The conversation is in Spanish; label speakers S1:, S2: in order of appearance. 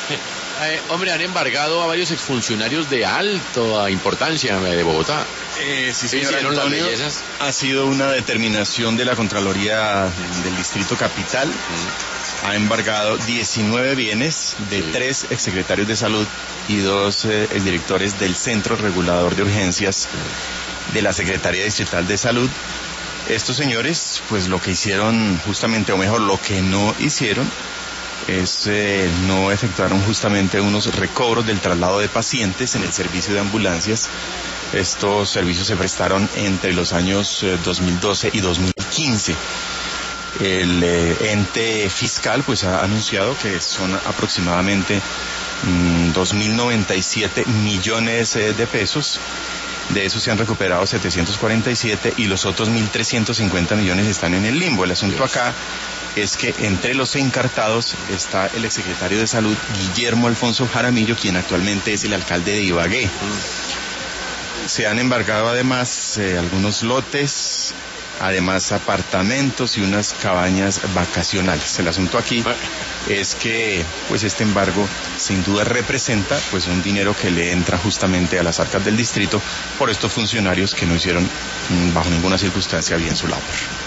S1: Hombre, han embargado a varios exfuncionarios de alta importancia de Bogotá.
S2: Sí, señor
S1: Hicieron las
S2: Antonio,
S1: bellezas.
S2: ha sido una determinación de la Contraloría del Distrito Capital. Ha embargado 19 bienes de 3 exsecretarios de salud y 2 exdirectores del Centro Regulador de Urgencias de la Secretaría Distrital de Salud. Estos señores, pues lo que hicieron justamente, o mejor, lo que no hicieron, es no efectuaron justamente unos recobros del traslado de pacientes en el servicio de ambulancias. Estos servicios se prestaron entre los años 2012 y 2015. El ente fiscal pues ha anunciado que son aproximadamente 2.097 millones de pesos. De eso se han recuperado 747 y los otros 1.350 millones están en el limbo. El asunto acá es que entre los encartados está el exsecretario de Salud, Guillermo Alfonso Jaramillo, quien actualmente es el alcalde de Ibagué. Se han embargado además algunos lotes, además apartamentos y unas cabañas vacacionales. El asunto aquí es que pues este embargo sin duda representa pues un dinero que le entra justamente a las arcas del distrito por estos funcionarios que no hicieron bajo ninguna circunstancia bien su labor.